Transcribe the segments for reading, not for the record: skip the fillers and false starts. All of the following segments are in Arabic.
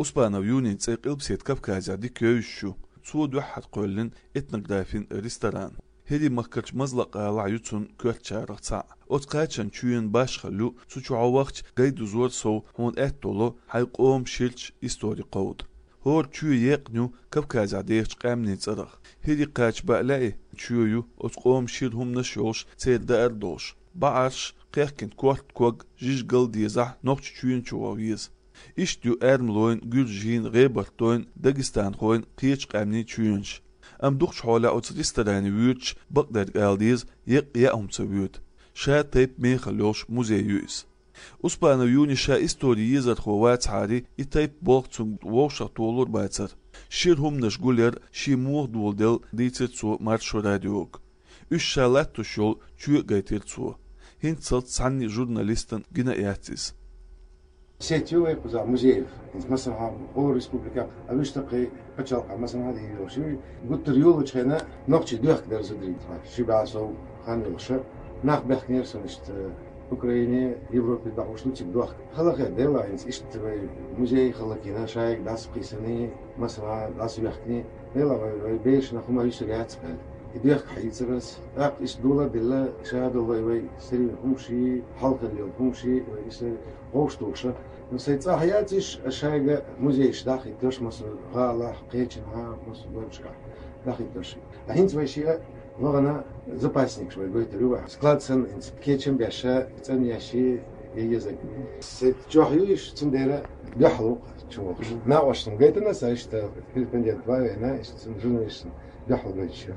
أسبانو يونين تسيقل بسيت كافكازا دي كيوشو سود واحد قولن اتنق دافين ريستوران هدي مكرش مزلق على يوتون كوت شارق ساعة أتقاتشن تشوين باش خلو سوچو وقت قيد زور سو هون اتولو حيقوم شيلش استوري قود هور تشو يقنو كافكازا ديش قامني تصرخ هدي قاتش بقلاي تشويو أتقوم شيلهم نشوش تسيد دار دوش بعرش قيحكن كورت كوغ جيش قل ديزح نوكش تشوين شواويز إشتيو أرملوين جولجين غيبرتوين داغستان خوين قيش قامني تشوينش أم دوخش حولا أوتريستراني ويوتش بقدر قالديز يقياهم تسويوت شا تيب ميخلوش موزيويس أسبانو يوني شا إستوري يزر خوات حاري إتايب بوغتسون ووشا طولور باتر شيرهم نشغولير شي موغ دولدل ديتسو مارشو راديوك إش شالات تشول تشوي غيتيرتسو هنتصلت سعني جورناليستن جناياتيس سيتيو يقزع مزيف مثلا هو ريسبوبليكا أبيشتقي بتشلق مثلا هذه يوشي قلت ريول هنا نقطة دوخ در زدري شي بعسو خان الشر ناخ بخنير سنشت أوكرانيا يوروبي دعوش نتي دوخ خلاص ديلا إنس إشت مزيف خلاكينا شايك داس قيسني مثلا داس بخني ديلا بيش ناخو ما يشجعت بال يديك حيترس أق إيش دولار دلا شهادة وي سري همشي حلقة اليوم همشي ويسري غوش توشة نسيت حياتيش أشياء مزيش داخل ترش مثلا غالة قيتشن ها مثلا برشة داخل ترش الحين تبي شيء لغنا زبايسنيك شوي قلت له سكلاد سن إنس كيتشن بيشة تاني شيء يجزك سيت جوهيش تنديره بيحلو شو ناقشتم قلت لنا سايشت في البندية تباي هنا إيش تنجونيش بيحلو بيشة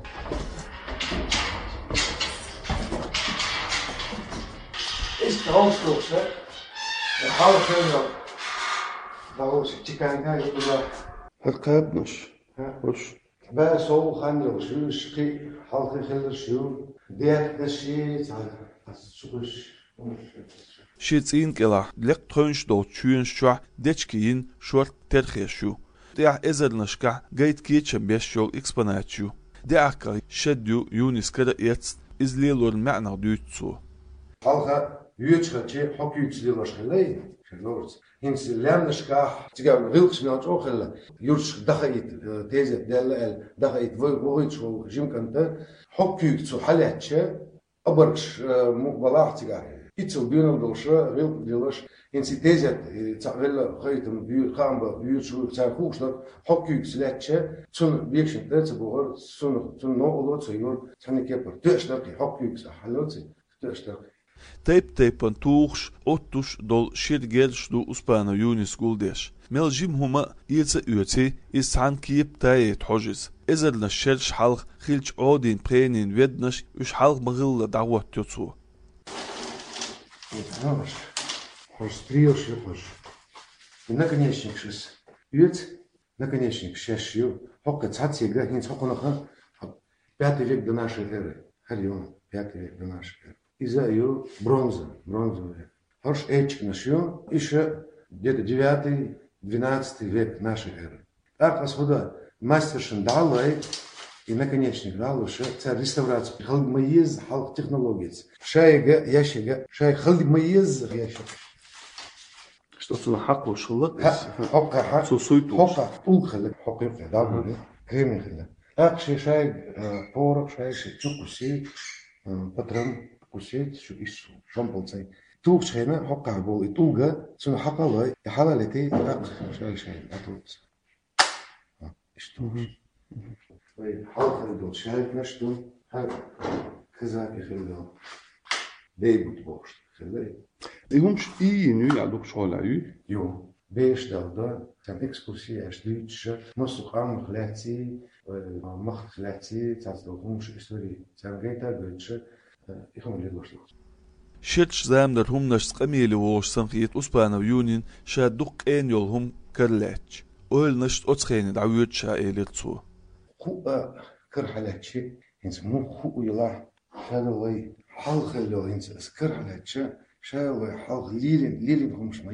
إيش تهوش توشة الحالة فين داوش تكان كان يقول القاب مش وش بقى سو خانلو شو شقي حلقة خلر شو ديت دشي شوش شيتين كلا لق تونش دو تشوين شوا دتشكين شورت ترخيشو ديع إزر نشكع جيت كيتشن بيشو إكسبوناتشو ديع كا شديو يونس كده يتس إزليلو المعنى ديوتسو حلقة يوتشخي حق يوتشليلوش خلي خلورت هنس لام نشكع تجا غيلش نوت أو خلا يورش دخيت تيزة دل دخيت وغيتش جيم كنت حق يوتشو حلاتش أبرش مقبلات تجا يتسو بينهم دوشة غيل ديلوش هنس تيزة تعمل خيتم بيو خامبا بيوتشو تعرفوش ده حق يوتشلاتش سون بيكشن تبغر سون نو أولو تيور ثاني كبر تشتري حق يوتش حلوتي تشتري تيب توخش أوتوش دول شيرجيرش دو أسبانو يونس قولديش ملجيم هما يلسا يوتي إسعان كيب تايت حجز إزر نشيرش حلق خيلش عودين برينين ويدنش وش حلق مغلة دعوة تيوتسو Знаешь, стриешь ешь. И наконечник шесть. Ведь наконечник шесть. Хока цаци игра, не цоконаха. 5 век до нашей эры. Харион, 5 век до нашей эры. Из-за ее бронзовая. Хош эчик нашьё, еще где-то 9-12 век нашей эры. Так, господа, мастершин далой, и наконечник дал уже царь реставрации. Халд маиз, халд технологий. Шайга, ящига, шай халд маиз, ящик. что цена حق وشلق حق حق سوسويتو حق أوخل حق يقطع دابله كريم يخله أخشى شاي بورق شاي شوكوسي بطرم كوسي شو إيش شامبونسي توش هنا حق عبول توجا سنو حق الله يحلالتي أخ شاي أتوس إيش توش حلقة دول شاي نشتو كذا يخله ديبوت بوش خليه يهمش nu يعلوك شغل عيو Jo, beest dat zijn expositie als Duitse, nog aan relatie, macht relatie, dat de Roomse historie, zijn Greta Duitse, ik ga niet los. شيرش زام در هم نشت قميلي ووش سنخيت أسبانو يونين شا دوق إن يولهم كرلاتش أول نشت أتخيني دعويت شا إيليرتسو خو كرحلاتشي إنس مو خو يلا شادوي حلق اللو إنس كرحلاتشي شادوي حلق ليلين همش مايش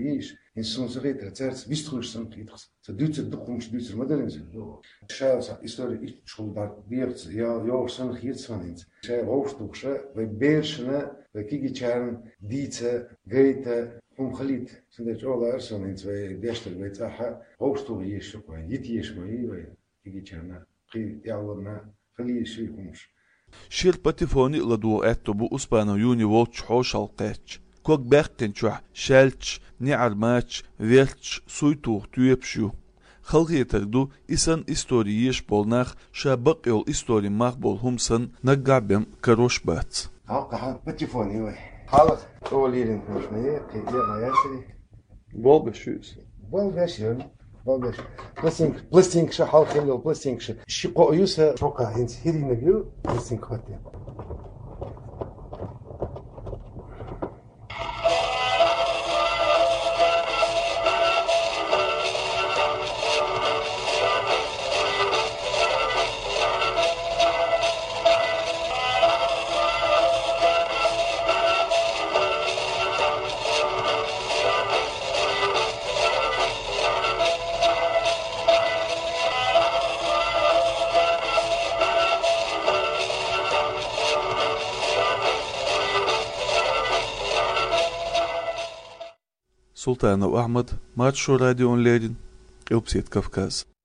in soms reter certs wistrusten kiters so duitser dukhums duitser modellenzen schau sa historie schon da wird ja schon hier zwanins schau hoofddoekse wij beersene wij kigechern dietse geite gelit sind het all erson in twee gestern met aha hoofddoek is zo kwai dit is maar hier kigechern ja خليه يشوفهمش شير باتيفوني لدو اتبو اسبانو يوني ووتش حوش القاتش كوك باقين شوح شالتش نعر ماتش ويلتش سويتو تيبشو خلقي تردو إسان إستورييش بولناخ شابق يول إستوري ماخ بول همسن نقع بهم كروش بات هاقا باتيفوني وي حالك أوليرين مشنية قيدية ما ياسري Bolbešus. Bolbešيون Bolbeş. Plastik şu halkın yol plastik şu. Şu koyuyorsa çok ahint. Hiri ne diyor? Plastik koyuyor. Султанов Ахмад, Матшо радио онлайн, Элпсет Кавказ.